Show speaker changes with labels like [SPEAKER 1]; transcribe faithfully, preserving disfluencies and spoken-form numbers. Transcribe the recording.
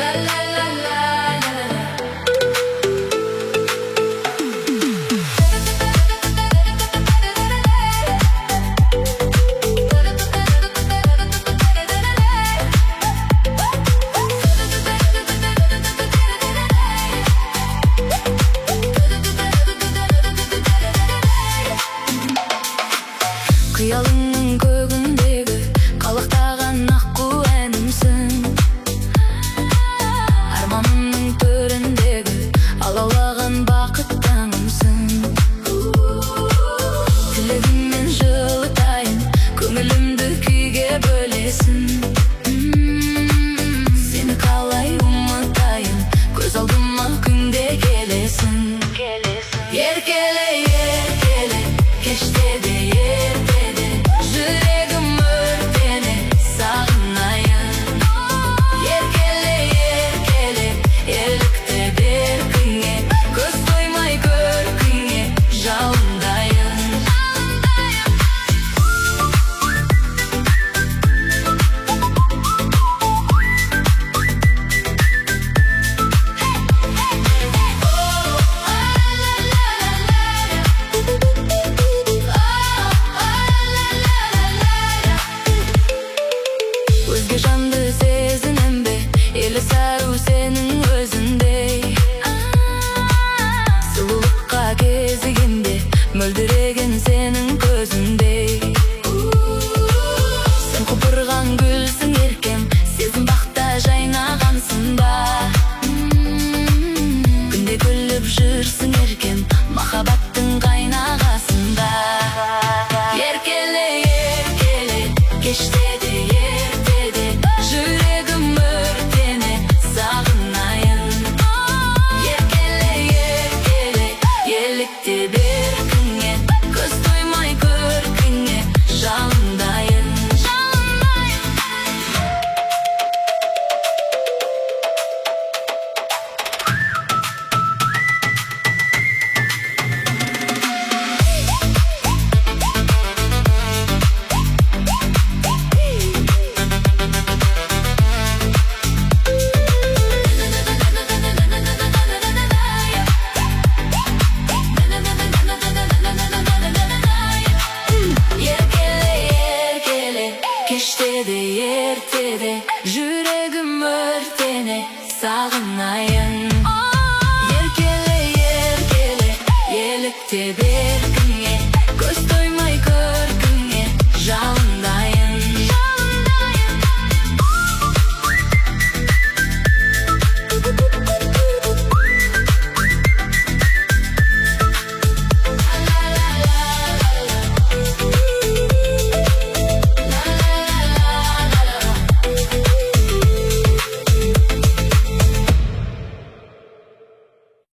[SPEAKER 1] Қиялыңның көгіндегі қалықтаған аққу әнімсің. Арманымның төріндегі алаулаған бақыт таңымсың. Тілегіммен жылытайын, көңілімді күйге бөлесің. Сені қалай ұмытайын, көз алдыма күнде келесің. Еркеле, еркеле, кеште де ертеде, жүрегім өртене сағынайын. Еркеле, еркеле, ерлікті беркіңе, көз тоймай көркіңе жалындайын. Өзге жанды сезінем бе, елі сару сенің өзіндей. Сұлулыққа кезігенде, мөлдіреген сенің көзіндей. Сен құпырған гүлсің еркем, сезім бақта жайнағансың ба. Күнде күліп жүрсің еркем, махаббаттың қайнағасында. Еркеле, еркеле, кеште де ертеде, жүрегім өртене сағынайын. Еркеле, еркеле, елікте беркіңе, көз тоймай көркіңе жалындайын. Кеште де ертеде, жүрегім өртене сағынайын.